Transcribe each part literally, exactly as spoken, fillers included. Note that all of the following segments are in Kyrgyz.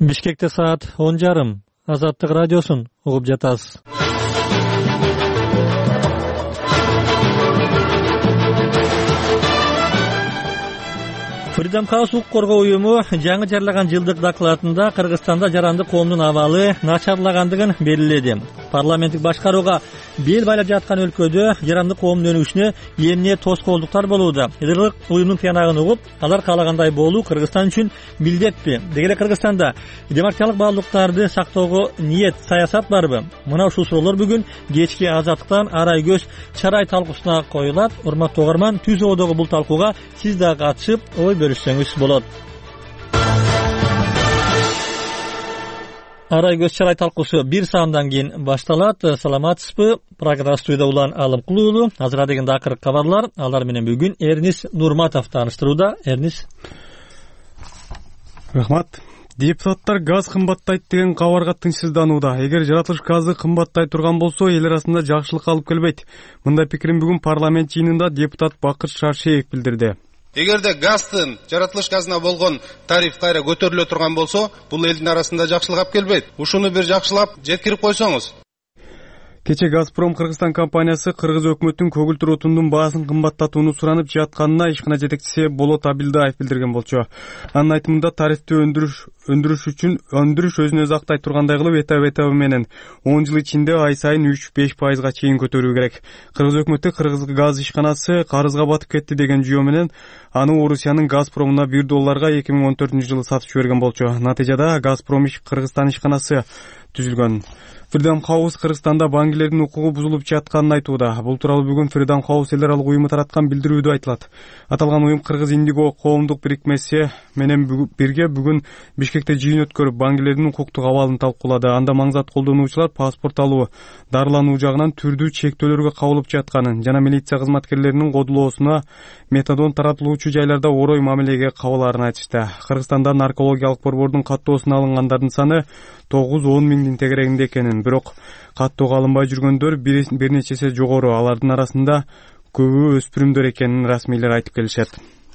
Бишкекте саат он жарым. Азаттык радиосун угуп жатасыз. Freedom House укук коргоо уюму жаңы жарлаган жылдык докладында Кыргызстанда жарандык коомдун абалы начарлагандыгын белгиледи. Парламенттик башкарууга бел байлап жаткан өлкөдө жарандык коомдун өнүгүшүнө эмне тоскоолдуктар болууда? Идырлык уюмдун тыянагын угуп, алар каалагандай болуу Кыргызстан үчүн милдетпи? Деги эле Кыргызстанда демократиялык баалуулуктарды сактоого ниет, саясат барбы? Мына ушул суроолор бүгүн кечки Азаттыктан Арай көз чарай талкуусуна коюлат. Урматтуу угарман, түз оодогу бул талкууга сиз да катышып, ой бөлүшсөңүз болот. Арай көз чарай талкуусу бир саамдан кийин башталат. Саламатсызбы? Программа студияда улан Алымкул уулу. Азыр дегенде акыркы кабарлар. Алар менен бүгүн Эрнис Нурматов тааныштырууда. Эрнис. Рахмат. Депутаттар газ кымбаттайт деген кабарга тынчсызданууда. Эгер жаратылыш газы кымбаттай турган болсо, эл арасында жакшылык алып келбейт. Мындай пикирин бүгүн парламент жыйынында депутат Бакыт Шаршеев билдирди. Эгерде газдын жаратылыш газына болгон тариф кайра көтөрүлө турган болсо, бул элдин арасында жакшылык алып келбейт. Ушуну бир жакшылап жеткирип койсоңуз. Кече Газпром Кыргызстан компаниясы Кыргыз өкмөтүнүн көгүлтүр отундун баасын кымбаттатууну суранып жатканына ишкана жетекчиси Болот Абилдаев билдирген болчу. Анын айтымында тарифти өндүрүш өндүрүш үчүн өндүрүш өзүн өзү актай тургандай кылып этап этабы менен он жыл ичинде ай сайын үч беш пайызга чейин көтөрүү керек. Кыргыз өкмөтү Кыргыз газ ишканасы карызга батып кетти деген жүйө менен аны Орусиянын Газпромуна бир долларга эки миң он төртүнчү жылы сатып жиберген болчу. Натыйжада Газпром Кыргызстан ишканасы түзүлгөн. Freedom House Кыргызстанда баңгилердин укугу бузулуп жатканын айтууда. Бул тууралуу бүгүн Freedom House эл аралык уюму тараткан билдирүүдө айтылат. Аталган уюм Кыргыз Индиго коомдук бирикмеси менен бирге бүгүн Бишкекте жыйын өткөрүп, баңгилердин укуктук абалын талкуулады. Анда маңзат колдонуучулар паспорт алуу, дарылануу жагынан түрдүү чектөөлөргө кабылып жатканын жана милиция кызматкерлеринин кодулоосуна метадон таратылуучу жайларда орой мамилеге кабылаарын айтышты. Кыргызстанда наркологиялык борбордун каттоосуна алынгандардын саны тогуз он миңдин тегерегинде экенин, бирок каттоого алынбай жүргөндөр бир нече эсе жогору. Алардын арасында көбү өспүрүмдөр экенин расмийлер айтып келишет.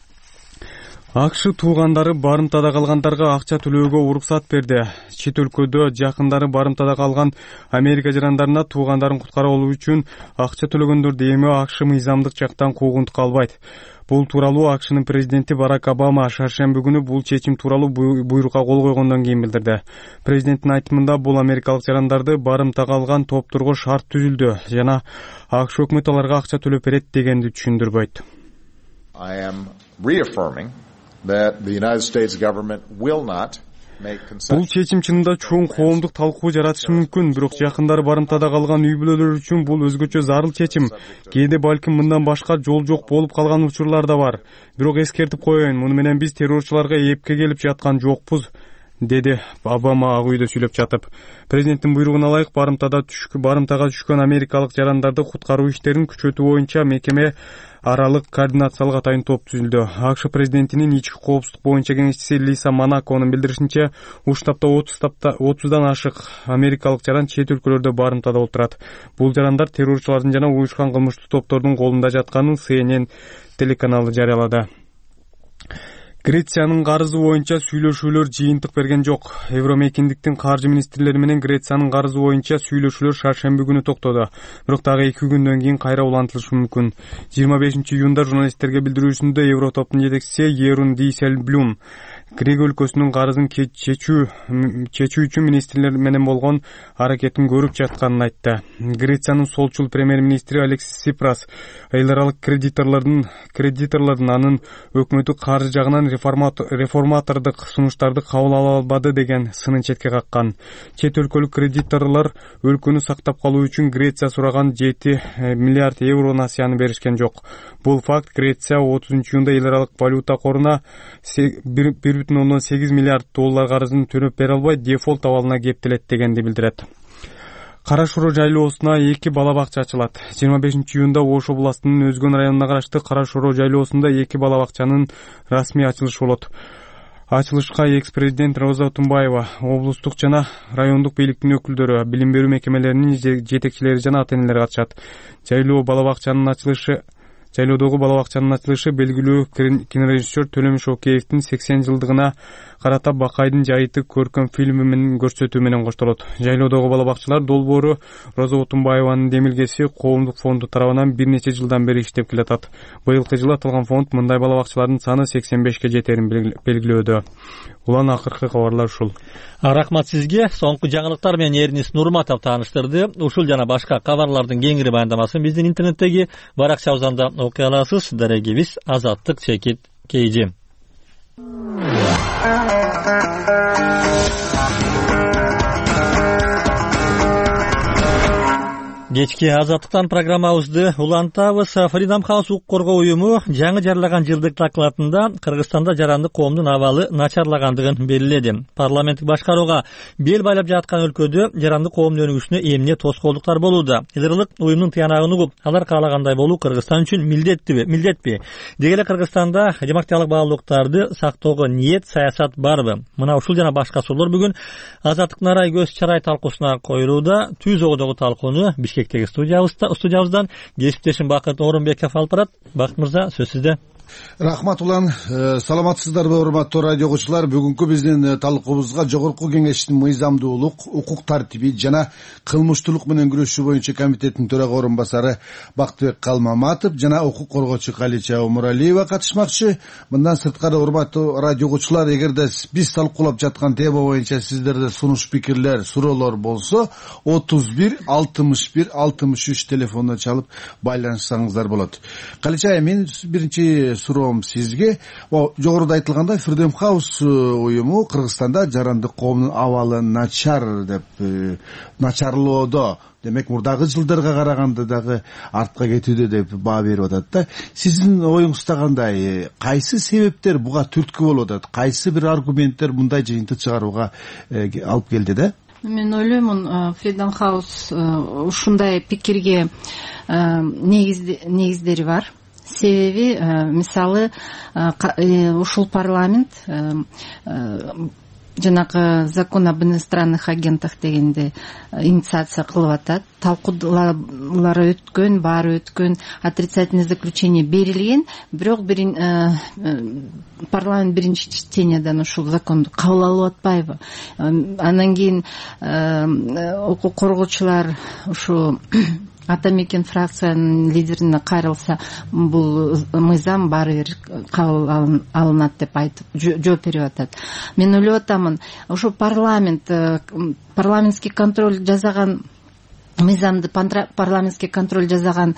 АКШ туугандары барымтада калгандарга акча төлөөгө уруксат берди. Чет өлкөдө жакындары барымтада калган Америка жарандарына туугандарын куткарып алуу үчүн акча төлөгөндөрдү эми АКШ мыйзамдык жактан куугунтукка албайт. Бул тууралуу АКШнын президенти Барак Обама шаршемби күнү бул чечим тууралуу буйрукка кол койгондон кийин билдирди. Президенттин айтымында бул америкалык жарандарды барымтага алган топторго шарт түзүлдү жана АКШ өкмөтү аларга акча төлөп берет дегенди түшүндүрбөйт. I am reaffirming that the United States government will not Бул чечим чынында чоң коомдук талкуу жаратышы мүмкүн, бирок жакындары барымтада калган үй бүлөлөр үчүн бул өзгөчө зарыл чечим. Кээде балким мындан башка жол жок болуп калган учурлар да бар. Бирок эскертип коеюн, муну менен биз террорчуларга эпке келип жаткан жокпуз, деди Обама ак үйдө сүйлөп жатып. Президенттин буйругуна ылайык барымтада түшкөн барымтага түшкөн америкалык жарандарды куткаруу иштерин күчөтүү боюнча мекеме аралык координациялык атайын топ түзүлдү. АКШ президентинин ички коопсуздук боюнча кеңешчиси Лиса Монаконун билдиришинче, уштапта отуздан ашык америкалык жаран чет өлкөлөрдө барымтада отурат. Бул жарандар террорчулардын жана уюшкан кылмыштуу топтордун колунда жатканын Си Эн Эн телеканалы жарыялады. Грециянын карызы боюнча сүйлөшүүлөр жыйынтык берген жок. Евромекиндиктин каржы министрлери менен Грециянын карызы боюнча сүйлөшүүлөр шаршемби күнү токтоду. Бирок дагы эки күндөн кийин кайра улантылышы мүмкүн. жыйырма бешинчи июнда журналисттерге билдирүүсүндө Евротоптун жетекчиси Ерун Дийселблюм Грек өлкөсүнүн карызын чечүү чечүү үчүн министрлер менен болгон аракетин көрүп жатканын айтты. Грециянын солчул премьер-министри Алексис Сипрас эл аралык кредиторлордун кредиторлордун анын өкмөтү каржы жагынан реформатордук сунуштарды кабыл ала албады деген сынын четке каккан. Чет өлкөлүк кредиторлор өлкөнү сактап калуу үчүн Греция сураган жети миллиард евро насыяны беришкен жок. Бул факт Греция отузунчу июнда эл аралык валюта коруна бир бүтүн ондон сегиз миллиард доллар карызын төлөп бере албай дефолт абалына кептелет дегенди билдирет. Кара Шоро жайлоосуна эки бала бакча ачылат. жыйырма бешинчи июнда Ош областынын Өзгөн районуна карашты Кара Шоро жайлоосунда эки бала бакчанын расмий ачылышы болот. Ачылышка экс-президент Роза Тумбаева, облустук жана райондук бийликтин өкүлдөрү, билим берүү мекемелеринин жетекчилери жана ата-энелери катышат. Жайлоо бала бакчанын ачылышы Жайлоодогу бала бакчанын ачылышы белгилүү кинорежиссер Төлөмүш Океевдин сексен жылдыгына карата Бакайдын жайыты көркөм фильми менен көрсөтүү менен коштолот. Жайлоодогу бала бакчалар долбоору Роза Отунбаеванын демилгеси коомдук фонду тарабынан бир нече жылдан бери иштеп келатат. Быйылкы жылы аталган фонд мындай бала бакчалардын саны сексен бешке жетерин белгилөөдө. Улан акыркы кабарлар ушул. Рахмат сизге. Соңку жаңылыктар менен Эрнис Нурматов тааныштырды. Ушул жана башка кабарлардын кеңири баяндамасын биздин интернеттеги баракчабыздан окуй аласыз. Дарегибиз Азаттык чекит кейжи. Кечки Азаттыктан программабызды улантабыз. Freedom House укук коргоо уюму жаңы жарылаган жылдык докладында Кыргызстанда жарандык коомдун абалы начарлагандыгын белгиледи. Парламенттик башкарууга бел байлап жаткан өлкөдө жарандык коомдун өнүгүшүнө эмне тоскоолдуктар болууда? Илгырлык уюмдун тыянагын угуп, алар каалагандай болуу Кыргызстан үчүн милдеттиби, милдетпи? Деги эле Кыргызстанда демократиялык баалуулуктарды сактоого ниет, саясат барбы? Мына ушул жана башка суроолор бүгүн Азаттыктын арай көз чарай талкуусуна коюлууда. Түз огодогу талкууну Бишкектеги студиябызда студиябыздан кесиптешим Бакыт Орунбеков алып барат. Бакыт мырза, сөз сизде. Рахмат улан, саламатсыздарбы урматтуу радио окуучулар. Бүгүнкү биздин талкуубузга Жогорку Кеңештин мыйзамдуулук, укук тартиби жана кылмыштуулук менен күрөшүү боюнча комитеттин төрага орун басары Бактыбек Калмаматов жана укук коргоочу Калича Умуралиева катышмакчы. Мындан сырткары урматтуу радио окуучулар, эгерде биз талкуулап жаткан тема боюнча сиздерде сунуш пикирлер, суроолор болсо отуз бир алтымыш бир алтымыш үч телефонуна чалып байланышсаңыздар болот. Калича, мен биринчи суроом сизге. Жогоруда айтылгандай, Freedom House уюму Кыргызстанда жарандык коомдун абалы начар деп начарлоодо, демек мурдагы жылдарга караганда дагы артка кетүүдө деп баа берип атат да. Сиздин оюңузда кандай? Кайсы себептер буга түрткү болуп атат? Кайсы бир аргументтер мындай жыйынтык чыгарууга алып келди да? Мен ойлоймун, Freedom House ушундай пикирге негиздери бар. Себеби, мисалы, ушул парламент жанагы закон об иностранных агентах дегенде инициация кылып атат. Талкуулары өткөн, баары өткөн, отрицательный заключение берилген, бирок бир парламент биринчи чтениядан ушул законду кабыл алып атпайбы? Андан кийин укук коргоочулар ушу Атамекен фракциянын лидерине кайрылса, бул мыйзам баары бир кабыл алынат деп айтып жооп берип атат. Мен ойлоп атамын, ошо парламент парламентский контроль жасаган мыйзамды парламентский контроль жасаган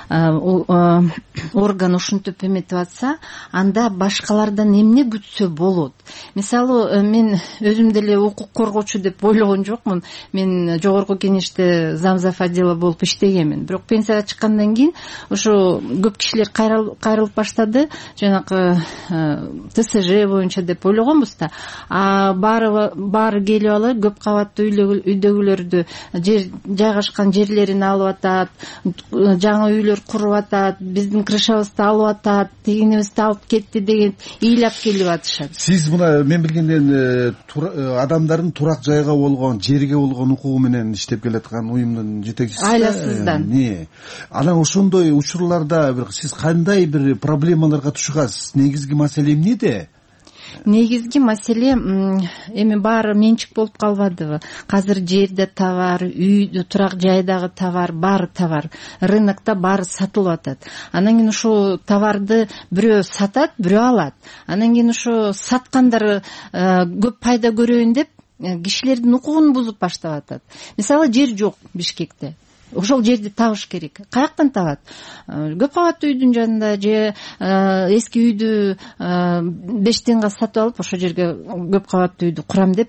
орган ушинтип эметип атса, анда башкалардан эмне күтсө болот? Мисалы, мен өзүм деле укук коргоочу деп ойлогон жокмун. Мен Жогорку Кеңеште замзав отдела болуп иштегенмин. Бирок пенсияга чыккандан кийин ошо көп кишилер кайрылып баштады, жанагы ТСЖ боюнча деп ойлогонбуз да. А баары баары келип алып, көп кабаттуу үйдөгүлөрдү жайгашкан жерлерин алып атат, жаңы үйлөр куруп атат, биздин крышабызды алып атат, тегинибизди алып кетти деген ыйлап келип атышат. Сиз мына мен билгенден адамдардын турак жайга болгон, жерге болгон укугу менен иштеп келаткан уюмдун жетекчиси. Айласыздан. Не? Анан ошондой учурларда бир сиз кандай бир проблемаларга тушасыз? Негизги маселе эмнеде? Негизги маселе эми баары менчик болуп калбадыбы? Азыр жерде товар, үйдө, турак жайдагы товар, баары товар, рынокто баары сатылып атат. Анан кийин ошо товарды бирөө сатат, бирөө алат. Анан кийин ошо саткандар көп пайда көрөйүн деп кишилердин укугун бузуп баштап атат. Мисалы, жер жок Бишкекте. Ошол жерди табыш керек. Каяктан табат? Көп кабаттуу үйдүн жанында же эски үйдү беш тыйынга сатып алып, ошол жерге көп кабаттуу үйдү курам деп,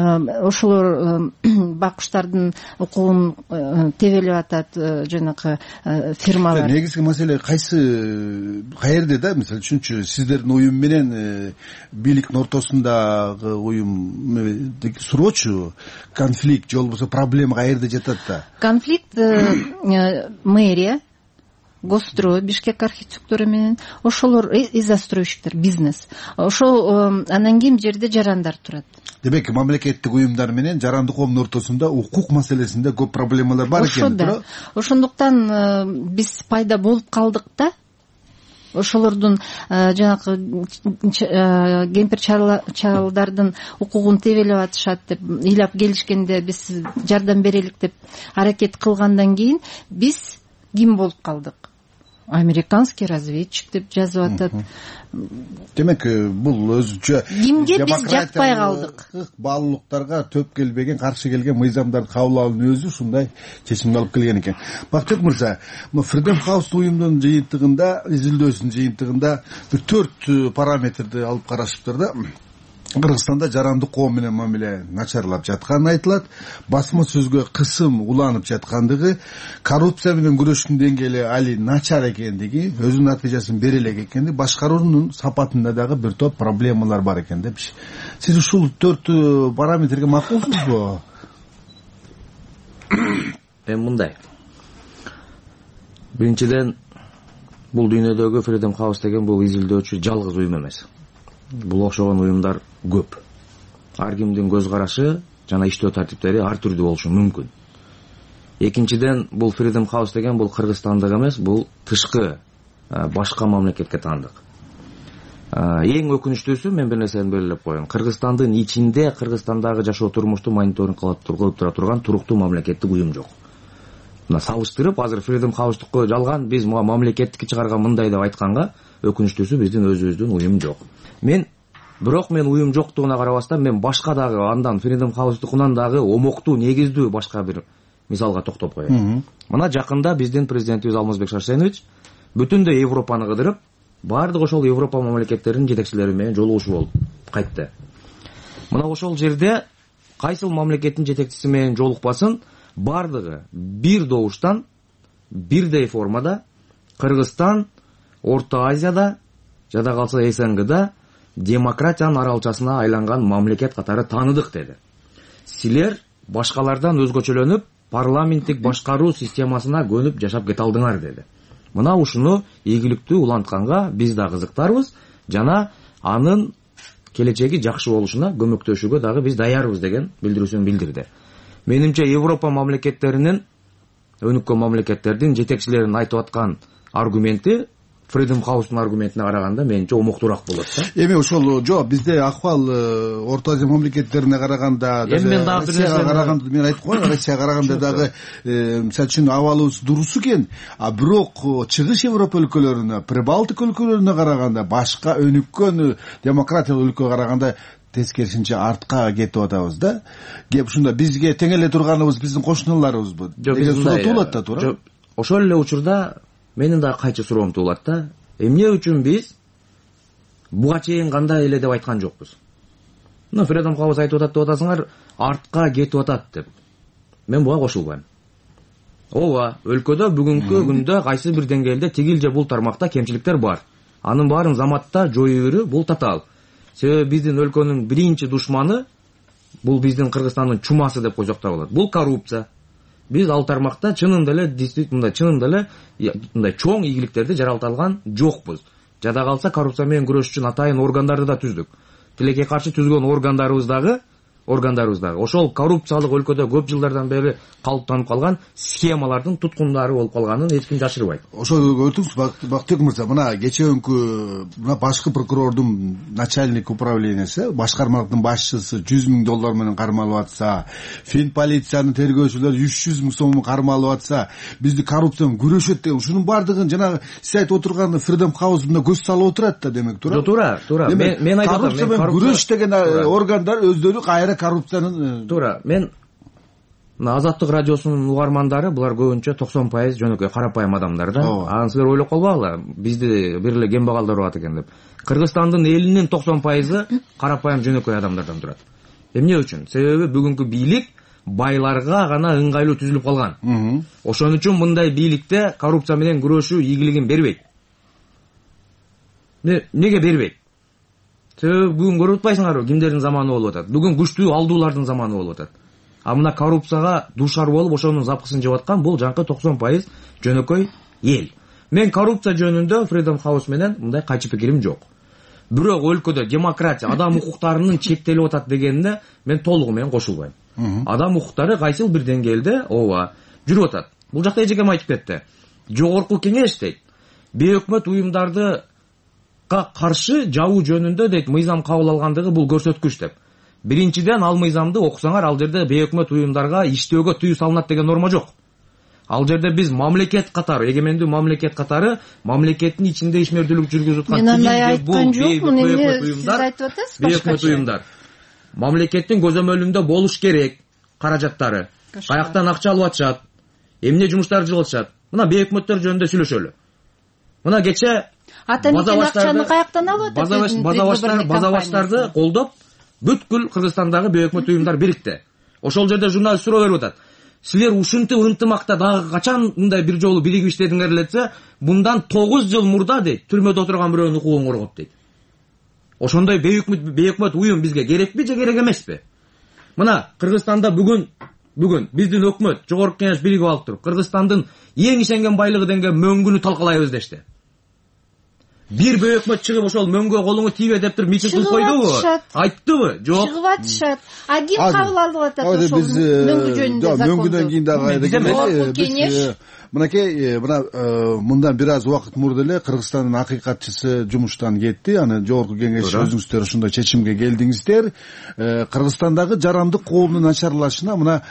ошолор бакчтардын укугун тебелеп атат жанагы фирмалар. Негизги маселе кайсы каерде да? Мисалы үчүнчү, сиздердин уюм менен бийликтин ортосундагы уюм суроочу, конфликт же болбосо проблема каерде жатат да? Конфликт мэрия, Госстрой, Бишкек архитектура менен, ошолор и застройщиктер, бизнес. Ошол анан кийин жерде жарандар турат. Демек, мамлекеттик уюмдар менен жарандык коомдун ортосунда укук маселесинде көп проблемалар бар экен. Ошондо. Ошондуктан биз пайда болуп калдык да. ошолордун жанагы кемпир чалдардын укугун тебелеп атышат деп ыйлап келишкенде биз жардам берелик деп аракет кылгандан кийин биз ким болуп калдык? Американский разведчик деп жазып атат. Демек бул өзүнчө кимге биз жакпай калдык? Баалуулуктарга төп келбеген, каршы келген мыйзамдарды кабыл алуунун өзү ушундай чечимди алып келген экен. Бактыбек мырза, Freedom House уюмдун жыйынтыгында, изилдөөсүнүн жыйынтыгында бир төрт параметрди алып карашыптыр да. Кыргызстанда жарандык коом менен мамиле начарлап жатканы айтылат, басма сөзгө кысым уланып жаткандыгы, коррупция менен күрөштүн деңгээли али начар экендиги, өзүнүн натыйжасын бере элек экендиги, башкаруунун сапатында дагы бир топ проблемалар бар экен деп. Сиз ушул төрт параметрге макулсузбу? Эми мындай. Биринчиден, бул дүйнөдөгү Freedom House деген бул изилдөөчү жалгыз уюм эмес. Бул окшогон уюмдар көп. Ар кимдин көз карашы жана иштөө тартиптери ар түрдүү болушу мүмкүн. Экинчиден, бул Freedom House деген бул Кыргызстандык эмес, бул тышкы башка мамлекетке таандык. Эң өкүнүчтүүсү, мен бир нерсени белгилеп коеюн. Кыргызстандын ичинде Кыргызстандагы жашоо турмушту мониторинг кылып тура турган туруктуу мамлекеттик уюм жок. Мына салыштырып, азыр Freedom House'тукку жалган биз мамлекеттикти чыгарган мындай деп айтканга, өкүнүчтүүсү биздин өзүбүздүн уюм жок. Мен бирок мен уюм жоктугуна карабастан мен башка дагы андан Freedom House'тукунан дагы омоктуу, негиздүү башка бир мисалга токтоп коеюн. Мына жакында биздин президентибиз Алмазбек Шарсенович бүтүндөй Европаны кыдырып, баардык ошол Европа мамлекеттеринин жетекчилери менен жолугушуу болуп кайтты. Мына ошол жерде кайсыл мамлекеттин жетекчиси менен жолукпасын, баардыгы бир добуштан, бирдей формада Кыргызстан Орто Азияда, жада калса эс эн гда демократиянын аралчасына айланган мамлекет катары тааныдык деди. Силер башкалардан өзгөчөлөнүп, парламенттик башкаруу системасына көнүп жашап кете алдыңар деди. Мына ушуну ийгиликтүү улантканга биз да кызыктарбыз жана анын келечеги жакшы болушуна көмөктөшүүгө дагы биз даярбыз деген билдирүүсүн билдирди. Менимче Европа мамлекеттеринин, өнүккөн мамлекеттердин жетекчилеринин айтып аткан аргументи Freedom House'ун аргументине караганда менимче омоктуураак болот да. Эми ошол жок, бизде акыбал Орто Азия мамлекеттерине караганда, Россияга караганда мен айтып коеюн, Россияга караганда дагы мисалы үчүн абалыбыз дурус экен, а бирок чыгыш Европа өлкөлөрүнө, Прибалтика өлкөлөрүнө караганда, башка өнүккөн демократиялык өлкөгө караганда тескерисинче артка кетип атабыз да. Кеп ушунда бизге тең эле турганыбыз биздин кошуналарыбызбы? Деген суроо туулат да, туура? Ошол эле учурда менин да кайчы суроом туулат да. Эмне үчүн биз буга чейин кандай эле деп айткан жокпуз? Мына Freedom House айтып атат деп атасыңар, артка кетип атат деп. Мен буга кошулбайм. Ооба, өлкөдө бүгүнкү күндө кайсы бир деңгээлде тигил же бул тармакта кемчиликтер бар. Анын баарын заматта жоюу берүү бул татаал. Себеби биздин өлкөнүн биринчи душманы бул биздин Кыргызстандын чумасы деп койсок да болот. Бул коррупция. Биз ал тармакта чынында эле действительно чынында эле мындай чоң ийгиликтерди жаралта алган жокпуз. Жада калса коррупция менен күрөш үчүн атайын органдарды да түздүк. Тилекке каршы түзгөн органдарыбыздагы органдарыбыздагы ошол коррупциялык өлкөдө көп жылдардан бери калыптанып калган схемалардын туткундары болуп калганын эч ким жашырбайт. Ошол өтүңүз Бактыбек мырза, мына кечээкү мына башкы прокурордун начальник управлениясы, башкармалыктын башчысы жүз миң доллар менен кармалып атса, фин полициянын тергөөчүлөрү үч жүз миң сом кармалып атса, бизди коррупция менен күрөшөт деген, ушунун баардыгын жанагы сиз айтып отурган Freedom House мына көз салып отурат да, демек туура? Туура, туура. Мен айтып атам, коррупция менен күрөш деген органдар өздөрү кайра коррупциянын туура. Мен Азаттык радиосунун угармандары булар көбүнчө токсон пайыз жөнөкөй карапайым адамдар да. Аны силер ойлоп калбагыла, бизди бир эле кембагалдар урат экен деп. Кыргызстандын элинин токсон пайызы карапайым жөнөкөй адамдардан турат. Эмне үчүн? Себеби бүгүнкү бийлик байларга гана ыңгайлуу түзүлүп калган. Ошон үчүн мындай бийликте коррупция менен күрөшүү ийгилигин бербейт. Неге бербейт? Себеби бүгүн көрүп атпайсыңарбы, кимдердин заманы болуп атат? Бүгүн күчтүү алдуулардын заманы болуп атат. А мына коррупцияга душар болуп ошонун запкысын жеп аткан бул жанкы токсон пайыз жөнөкөй эл. Мен коррупция жөнүндө Freedom House менен мындай кайчы пикирим жок. Бирок өлкөдө демократия, адам укуктарынын чектелип атат дегенине мен толугу менен кошулбайм. Адам укуктары кайсыл бир деңгээлде ооба жүрүп атат. Бул жакта эжекем айтып кетти. Жогорку кеңеш дейт. бейөкмөт уюмдарды каршы жабуу жөнүндө дейт мыйзам кабыл алгандыгы бул көрсөткүч деп. Биринчиден ал мыйзамды окусаңар, ал жерде бейөкмөт уюмдарга иштөөгө тыюу салынат деген норма жок. Ал жерде биз мамлекет катары, эгемендүү мамлекет катары мамлекеттин ичинде ишмердүүлүк жүргүзүп аткан бейөкмөт уюмдар, бейөкмөт уюмдар мамлекеттин көзөмөлүндө болуш керек. Каражаттары каяктан акча алып атышат, эмне жумуштар кылышат. Мына бейөкмөттөр жөнүндө сүйлөшөлү. Мына кече акчаны каяктан алып атат? База баштарды колдоп бүткүл Кыргызстандагы бейөкмөт уюмдар бирикти. Ошол жерде журналист суроо берип атат. Силер ушинтип ынтымакта дагы качан мындай бир жолу биригип иштедиңер десе, bundan тогуз жыл мурда дейт, түрмөдө отурган бирөөнүн укугун коргоп дейт. Ошондой бейөкмөт уюм бизге керекпи же керек эмеспи? Мына Кыргызстанда бүгүн бүгүн биздин өкмөт, жогорку кеңеш биригип алып туруп, Кыргызстандын эң ишенген байлыгы деген мөңгүнү талкалайбыз дешти. Бир бейөкмөт чыгып ошол мөңгө колуңу тийбе деп туруп митинг кылып койдубу? Айттыбы? Жок. Чыгып атышат. А ким кабыл алып атат ошол мөңгү жөнүндө законду? Мөңгүдөн кийин дагы кеңеш. Мынакей, мына мындан бир аз убакыт мурда эле Кыргызстандын акыйкатчысы жумуштан кетти. Аны жогорку кеңеш өзүңүздөр ошондой чечимге келдиңиздер. Кыргызстандагы жарандык коомдун начарлашына мына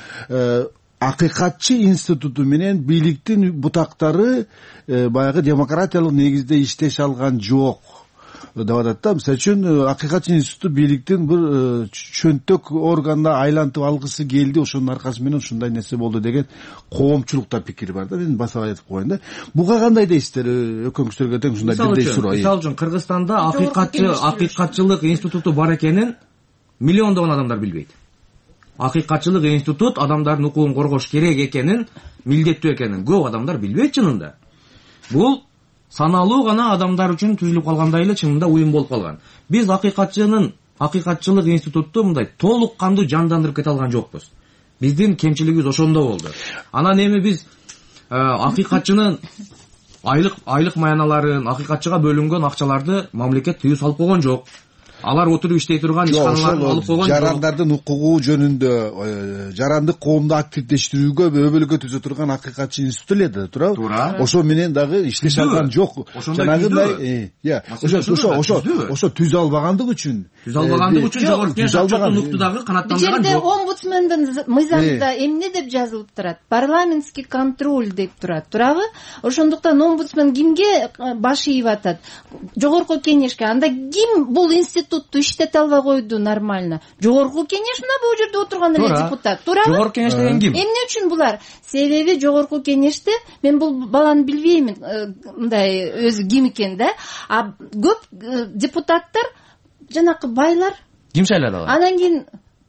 акыйкатчы институту менен бийликтин бутактары баягы демократиялык негизде иштеше алган жок деп атат да. Мисалы үчүн акыйкатчы институту бийликтин бир чөнтөк органына айлантып алгысы келди, ошонун аркасы менен ушундай нерсе болду деген коомчулукта пикир бар да. Мен басып айтып коеюн да. Буга кандай дейсиздер? Өкмөңүздөргө тең ушундай бирдей суроо. Мисалы үчүн Кыргызстанда акыйкатчы акыйкатчылык институту бар экенин миллиондогон адамдар билбейт. Акыйкатчылык институт адамдардын укугун коргош керек экенин, милдеттүү экенин көп адамдар билбейт чынында. Бул саналуу гана адамдар үчүн түзүлүп калгандай эле чынында уюм болуп калган. Биз акыйкатчынын акыйкатчылык институтту мындай толук кандуу жандандырып кете алган жокпуз. Биздин кемчилигибиз ошондо болду. Анан эми биз акыйкатчынын айлык айлык маяналарын, акыйкатчыга бөлүнгөн акчаларды мамлекет тыюу салып койгон жок. Алар отуруп иштей турган ишканаларын алып койгон жок. Жарандардын укугу жөнүндө, жарандык коомду активдештирүүгө өбөлгө түзө турган акыйкатчы институт эле да, туурабы? Ошо менен дагы иштеше алган жок. Жанагындай, ошо ошо ошо түзө албагандык үчүн. Түзө албагандык үчүн жогорку кеңеш акча нуктудагы канааттанган жок. Бул жерде омбудсмендин мыйзамында эмне деп жазылып турат? Парламентский контроль деп турат, туурабы? Ошондуктан омбудсмен кимге баш ийип атат? Жогорку кеңешке. Анда ким бул институт Институтту иштете албай койду нормально. Жогорку кеңеш мына бул жерде отурган эле депутат. Туурабы? Жогорку кеңеш деген ким? Эмне үчүн булар? Себеби жогорку кеңеште мен бул баланы билбеймин, мындай өзү ким экен да. А көп депутаттар жанакы байлар. Ким шайлады алар? Анан кийин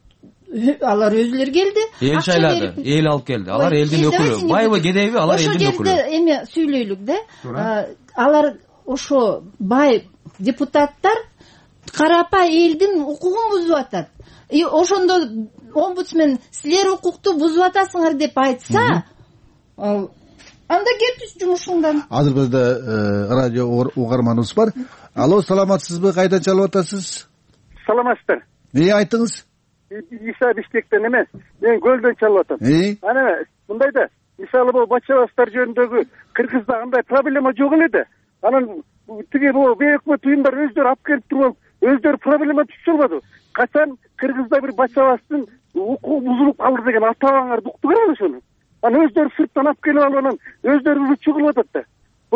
алар өзүлөр келди. Эл шайлады, эл алып келди. Алар элдин өкүлү. Байбы кедейби, алар элдин өкүлү. Ошол жерде эме сүйлөйлүк да. Алар ошо бай депутаттар карапа элдин укугун бузуп атат. И ошондо омбудсмен силер укукту бузуп атасыңар деп айтса, анда кетиз жумушуңдан. Азыр бизде радио угарманыбыз бар. Алло, саламатсызбы? Кайдан чалып атасыз? Саламатсыздар. Эмне айтыңыз? Иса Бишкектен эмес, мен Көлдөн чалып атам. Ана мындай да, мисалы бул бачабастар жөнүндөгү Кыргызда андай проблема жок эле да. Анан тиги бул бейөкмөт уюмдар өздөрү алып келип туруп өздөрү проблема түшүп албады. Качан Кыргызда бир бачабастын укугу бузулуп калды деген ата бабаңарды уктуңарбы ошону? Анан өздөрү сырттан алып келип алып анан өздөрү уже чыгылып атат да.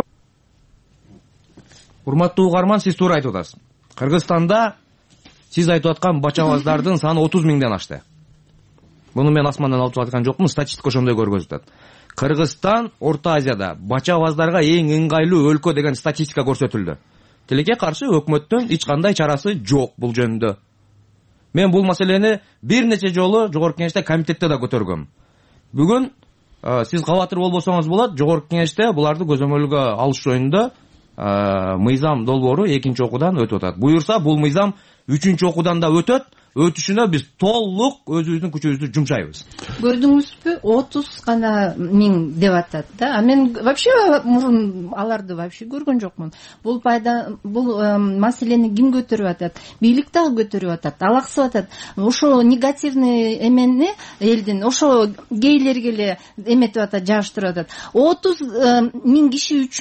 Урматтуу угарман, сиз туура айтып атасыз. Кыргызстанда сиз айтып аткан бачабаздардын саны отуз миңден ашты. Муну мен асмандан алып аткан жокмун, статистика ошондой көрсөтөт. Кыргызстан Орто Азияда бачабаздарга эң ыңгайлуу өлкө деген статистика көрсөтүлдү. Тилекке каршы өкмөттүн эч кандай чарасы жок бул жөнүндө. Мен бул маселени бир нече жолу жогорку кеңеште, комитетте да көтөргөм. Бүгүн сиз кабатыр болбосоңуз болот, жогорку кеңеште буларды көзөмөлгө алыш жөнүндө мыйзам долбоору экинчи окуудан өтүп атат. Буюрса бул мыйзам үчүнчү окуудан да өтөт. Өтүшүнө биз толук өзүбүздүн күчүбүздү жумшайбыз. Көрдүңүзбү? отуз гана миң деп атат да. А мен вообще мурун аларды вообще көргөн жокмун. Бул пайда бул маселени ким көтөрүп атат? Бийлик дагы көтөрүп атат, алаксып атат. Ошо негативный эмени элдин, ошо гейлерге эле эметип атат, жабыштырып атат. отуз миң киши үчүн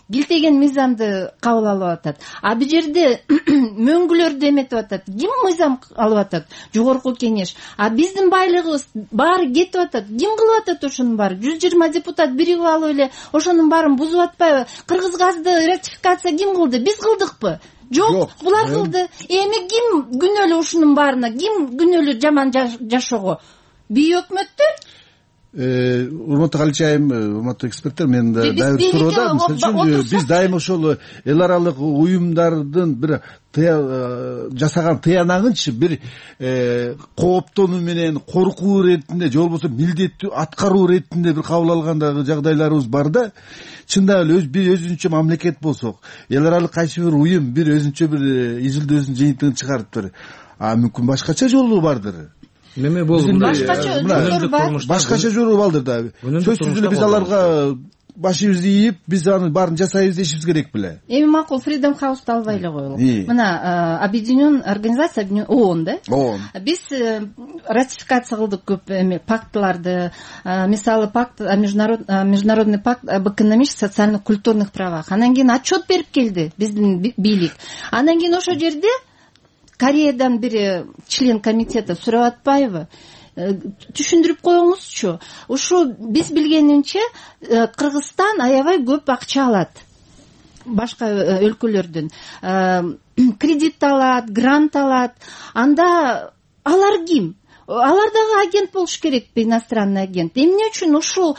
килтеген мыйзамды кабыл алып атат. А бул жерде мөңгүлөрдү эметип атат. Ким мыйзам алып атат? Жогорку кеңеш. А биздин байлыгыбыз баары кетип атат. Ким кылып атат ошонун баары? жүз жыйырма депутат биригип алып эле ошонун баарын бузуп атпайбы? Кыргыз газды ратификация ким кылды? Биз кылдыкпы? Жок, булар кылды. Эми ким күнөөлүү ушунун баарына? Ким күнөөлүү жаман жашоого? Бий өкмөттөр? Урматтуу Калычайым, урматтуу эксперттер, мен дайыр суроодо, мисалы үчүн биз дайыма ошол эл аралык уюмдардын бир жасаган тыянагынчы бир кооптонуу менен коркуу иретинде же болбосо милдеттүү аткаруу иретинде бир кабыл алгандагы жагдайларыбыз бар да. Чындап эле бир өзүнчө мамлекет болсок, эл аралык кайсы бир уюм бир өзүнчө бир изилдөөсүн жыйынтыгын чыгарыптыр. А мүмкүн башкача жолу бардыр. Неме болду? Башкача жолдор бар. Башкача жолу балдыр да. Сөзсүз эле биз аларга башыбызды ийип, биз анын баарын жасайбыз дешибиз керек беле. Эми макул Freedom House албай эле коелук. Мына объединен организация ООН да. ООН. Биз ратификация кылдык көп эми пактларды, мисалы пакт международный пакт об экономических, социальных, культурных правах. Анан кийин отчет берип келди биздин бийлик. Анан кийин ошол жерде Кореядан бир член комитета сурап атпайбы? Түшүндүрүп коюңузчу. Ушу биз билгенимче Кыргызстан аябай көп акча алат башка өлкөлөрдөн. Кредит алат, грант алат. Анда алар ким? Алар дагы агент болуш керекпи, иностранный агент. Эмне үчүн ушул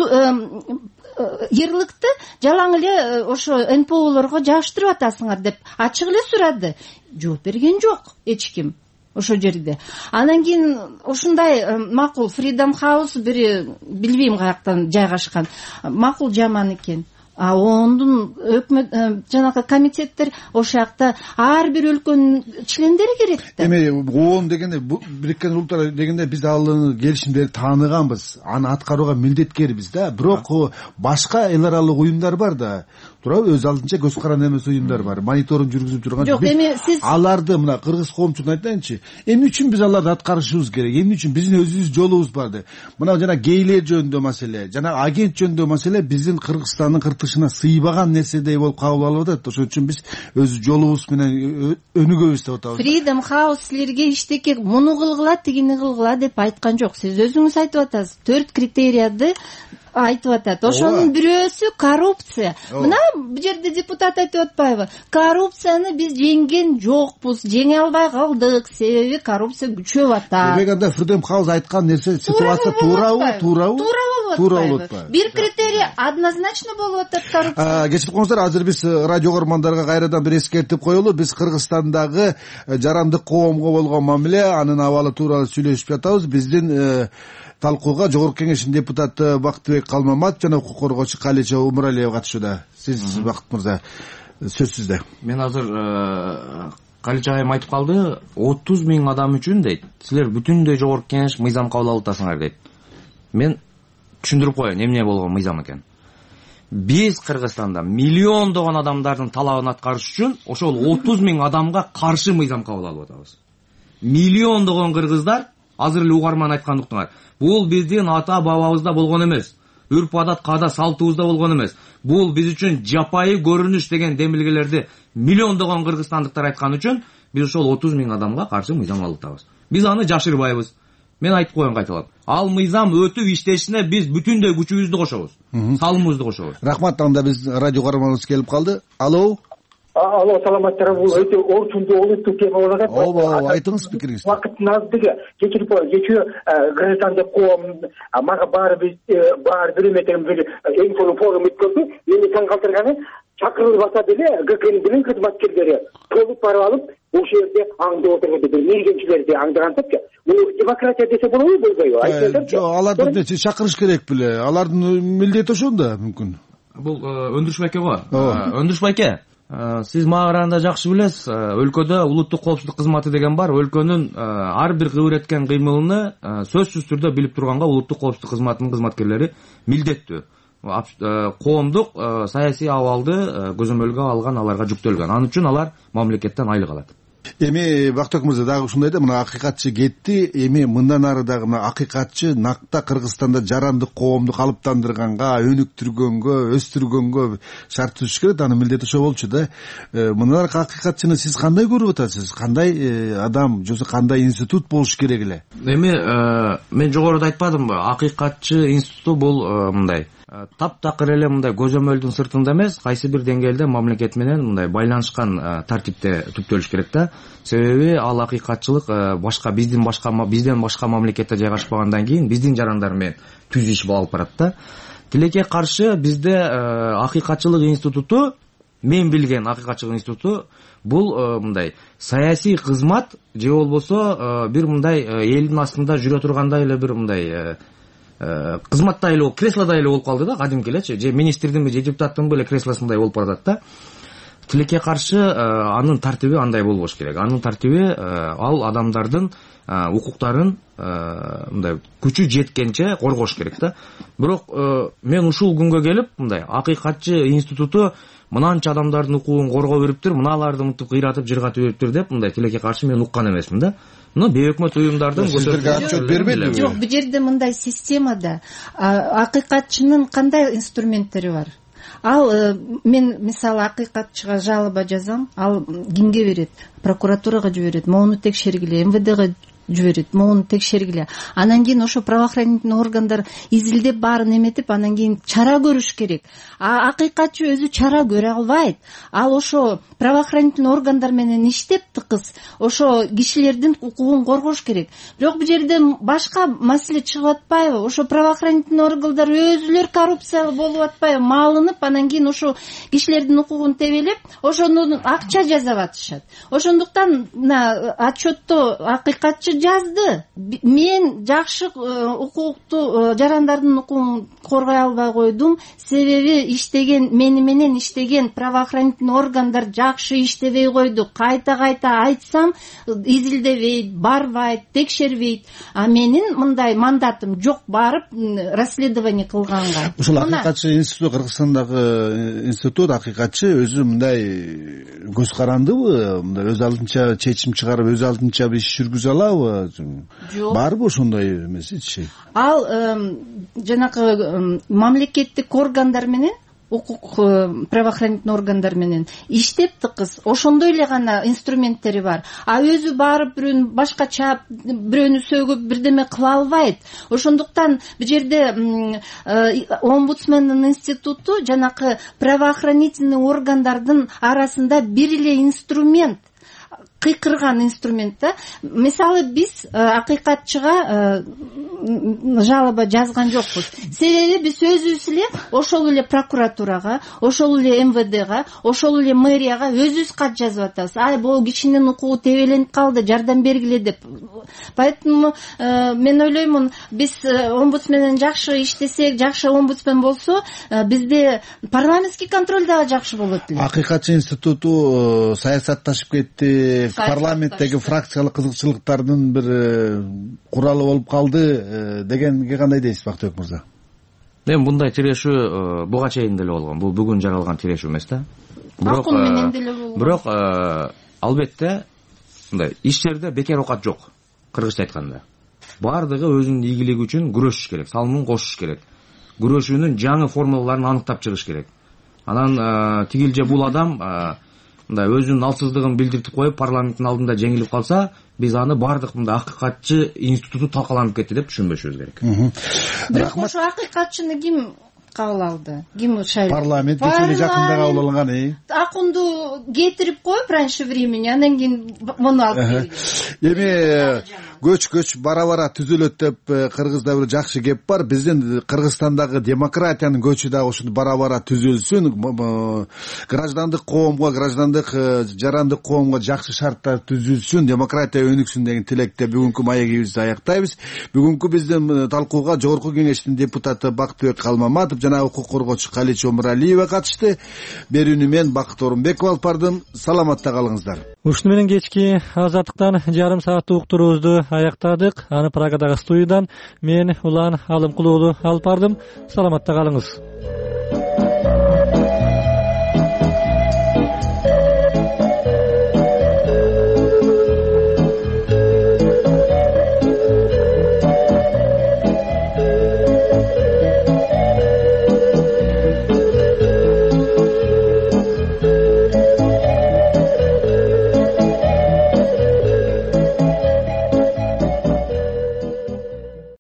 ярлыкты жалаң эле ошо эн пэ олорго жабыштырып атасыңар деп ачык эле сурады. Жооп берген жок эч ким ошол жерде. Анан кийин ушундай макул Freedom House бир билбейм каяктан жайгашкан. Макул жаман экен. А ондун өкмөт жанагы комитеттер ошол жакта ар бир өлкөнүн члендери керек да. Эми ООН дегенде, Бириккен Улуттар дегенде биз ал келишимдерди тааныганбыз, аны аткарууга милдеткербиз да. Бирок башка эл аралык уюмдар бар да. Туурабы, өз алдынча көз каранды эмес уюмдар бар. Мониторинг жүргүзүп турган. Жок, эми сиз аларды мына кыргыз коомчулугуна айтайынчы. Эмне үчүн биз аларды аткарышыбыз керек? Эмне үчүн биздин өзүбүз жолубуз бар да. Мына жана гейлер жөнүндө маселе, жана агент жөнүндө маселе биздин Кыргызстандын кыртышына сыйбаган нерседей болуп кабыл алып атат. Ошон үчүн биз өз жолубуз менен өнүгөбүз деп атабыз. Freedom House силерге иштеке муну кылгыла, тигини кылгыла деп айткан жок. Сиз өзүңүз айтып атасыз. Төрт критерияды айтып атат. Ошонун бирөөсү коррупция. Мына бул жерде депутат айтып атпайбы? Коррупцияны биз жеңген жокпуз, жеңе албай калдык, себеби коррупция күчөп атат. Демек анда Freedom House айткан нерсе ситуация туурабы? Туурабы? Туура болуп атпайбы? Бир критерий однозначно болуп атат коррупция. Кечирип коюңуздар, азыр биз радио көрөрмандарга кайрадан бир эскертип коелу. Биз Кыргызстандагы жарандык коомго болгон мамиле, анын абалы тууралуу сүйлөшүп жатабыз. Биздин талкууга Жогорку Кеңештин депутаты Бактыбек Калмаматов жана укук коргоочу Калыча Умуралиева катышууда. Сиз Бакыт мырза, сөз сизде. Мен азыр Калыча айым айтып калды, отуз миң адам үчүн дейт, силер бүтүндөй Жогорку Кеңеш мыйзам кабыл алып атасыңар дейт. Мен түшүндүрүп коеюн эмне болгон мыйзам экен. Биз Кыргызстанда миллиондогон адамдардын талабын аткарыш үчүн ошол отуз миң адамга каршы мыйзам кабыл алып атабыз. Миллиондогон кыргыздар азыр эле угарман айтканды уктуңар. Бул биздин ата бабабызда болгон эмес. Үрп адат каада салтыбызда болгон эмес. Бул биз үчүн жапайы көрүнүш деген демилгелерди миллиондогон кыргызстандыктар айткан үчүн биз ошол отуз миң адамга каршы мыйзам алып атабыз. Биз аны жашырбайбыз. Мен айтып коеюн кайталап. Ал мыйзам өтүп иштешине биз бүтүндөй күчүбүздү кошобуз. Салымыбызды кошобуз. Рахмат, анда биз радио көрөрманыбыз келип калды. Алло. Алло, саламатсыздарбы? Бул өтө орчундуу олуттуу тема болуп атат. Ооба, айтыңыз пикириңизди. Убакыттын аздыгы, кечирип коеюн, кечээ Кыргызстандык коом мага баары биз баары бир эметен бир эң сонун форум өткөздү. Мени таң калтырганы, чакырылып ата деле ГКНдин кызматкерлери толуп барып алып, ошол жерде аңдып отурду, бир мергенчилерди аңдыгантыпчы. Муну демократия десе болобу, болбойбу? Айтыңыздарчы. Жок, аларды чакырыш керек беле. Алардын милдети ошондо мүмкүн. Бул Өндүрүш байке го. Өндүрүш байке, сиз мага жакшы билесиз, өлкөдө улуттук коопсуздук кызматы деген бар. Өлкөнүн ар бир кылып эткен кыймылын сөзсүз түрдө билип турганга улуттук коопсуздук кызматынын кызматкерлери милдеттүү. Коомдук саясий абалды көзөмөлгө алган, аларга жүктөлгөн. Ал үчүн алар мамлекеттен айлык алат. эми Бактыбек мырза дагы ушундай да, мына акыйкатчы кетти, эми мындан ары дагы мына акыйкатчы накта Кыргызстанда жарандык коомду калыптандырганга, өнүктүргөнгө, өстүргөнгө шарт түзүш керек, анын милдети ошо болчу да. Мындан ары акыйкатчыны сиз кандай көрүп атасыз? Кандай адам же кандай институт болуш керек эле? Эми мен жогоруда айтпадымбы, акыйкатчы институту бул мындай таптакыр эле мындай көзөмөлдүн сыртында эмес, кайсы бир деңгээлде мамлекет менен мындай байланышкан тартипте түптөлүш керек да. Себеби ал акыйкатчылык башка биздин башка бизден башка мамлекетте жайгашпагандан кийин биздин жарандар менен түз иш алып барат да. Тилекке каршы бизде акыйкатчылык институту, мен билген акыйкатчылык институту бул мындай саясий кызмат же болбосо бир мындай элдин астында жүрө тургандай эле бир мындай кызматтай эле, креслодай эле болуп калды да, кадимки элечи, же министрдинби же депутаттынбы эле креслосундай болуп баратат да. Тилекке каршы анын тартиби андай болбош керек. Анын тартиби ал адамдардын укуктарын мындай күчү жеткенче коргош керек да. Бирок мен ушул күнгө келип мындай акыйкатчы институту мынанча адамдардын укугун коргоо бериптир, мыналарды мынтип кыйратып жыргатып бериптир деп мындай тилекке каршы мен уккан эмесмин да. Ну, бейөкмөт уюмдардын сиздерге отчет бербедиби? Жок, бул жерде мындай системада акыйкатчынын кандай инструменттери бар? Ал мен мисалы акыйкатчыга жалоба жазам, ал кимге берет? Прокуратурага жиберет, могуну текшергиле, эм вэ дëга жиберет, могуну текшергиле. Анан кийин ошо правоохранительный органдар изилдеп баарын эметип, анан кийин чара көрүш керек. А акыйкатчы өзү чара көрө албайт. Ал ошо правоохранительный органдар менен иштеп тыкыз, ошо кишилердин укугун коргош керек. Бирок бул жерде башка маселе чыгып атпайбы? Ошо правоохранительный органдар өзүлөр коррупциялы болуп атпайбы? Маалынып, анан кийин ошо кишилердин укугун тебелеп, ошону акча жасап атышат. Ошондуктан мына отчетту акыйкатчы жазды. Мен жакшы укукту, жарандардын укугун коргой албай койдум. Себеби иштеген, мени менен иштеген правоохранительный органдар жакшы иштебей койду. Кайта-кайта айтсам, изилдебейт, барбайт, текшербейт. А менин мындай мандатым жок, барып расследование кылганга. Ушул акыйкатчы институту, Кыргызстандагы институт акыйкатчы өзү мындай көз карандыбы? Мындай өз алдынча чечим чыгарып, өз алдынча бир иш жүргүзө алабы? Жок. Барбы ошондой эмесичи? Ал жанагы мамлекеттик органдар менен, укук правоохранительный органдар менен иштеп тыкыз, ошондой эле гана инструменттери бар. А өзү барып бирөөнү башкача, бирөөнү сөгүп бирдеме кыла албайт. Ошондуктан бул жерде омбудсмендин институту жанакы правоохранительный органдардын арасында бир эле инструмент, кыйкырган инструмент да. Мисалы биз акыйкатчыга жалоба жазган жокпуз. Себеби биз өзүбүз эле ошол эле прокуратурага, ошол эле эм вэ дëга, ошол эле мэрияга өзүбүз кат жазып атабыз. Ай, бул кишинин укугу тебеленип калды, жардам бергиле деп. Поэтому мен ойлоймун, биз омбудсмен менен жакшы иштесек, жакшы омбудсмен болсо, бизде парламентский контроль дагы жакшы болот эле. Акыйкатчы институту саясатташып кетти. Парламенттеги фракциялык кызыкчылыктардын бир куралы болуп калды дегенге кандай дейсиз, Бактыбек мырза? Эми мындай тирешүү буга чейин деле болгон. Бул бүгүн жаралган тирешүү эмес да. Бирок менен деле болгон. Бирок албетте мындай иштерде бекер окат жок. Кыргызча айтканда, баардыгы өзүнүн ийгилиги үчүн күрөшүш керек, салымын кошуш керек. Күрөшүүнүн жаңы формулаларын аныктап чыгыш керек. Анан тигил же бул адам мындай өзүнүн алсыздыгын билдиртип коюп парламенттин алдында жеңилип калса, биз аны баардык мындай акыйкатчы институту талкаланып кетти деп түшүнбөшүбүз керек. Бирок ошо акыйкатчыны ким кабыл алды? Ким шайлады? Парламент эле жакында кабыл алган. Акунду кетирип коюп раньше времени, анан кийин муну алып келди. Эми көч-көч бара-бара түзөлөт деп Кыргызда бир жакшы кеп бар. Биздин Кыргызстандагы демократиянын көчү дагы ушундай бара-бара түзөлсүн. Граждандык коомго, граждандык жарандык коомго жакшы шарттар түзүлсүн, демократия өнүксүн деген тилекте бүгүнкү маегибизди аяктайбыз. Бүгүнкү биздин талкууга Жогорку Кеңештин депутаты Бактыбек Калмаматов жана укук коргоочу Калич Омуралиева катышты. Берүүнү мен Бакыт Орунбеков алып бардым. Саламатта калыңыздар. Ушуну менен кечки азаттыктан жарым сааттык уктуруубузду аяктадык. Аны Прагадагы студиядан мен Улан Алымкулуулу алып бардым. Саламатта калыңыз.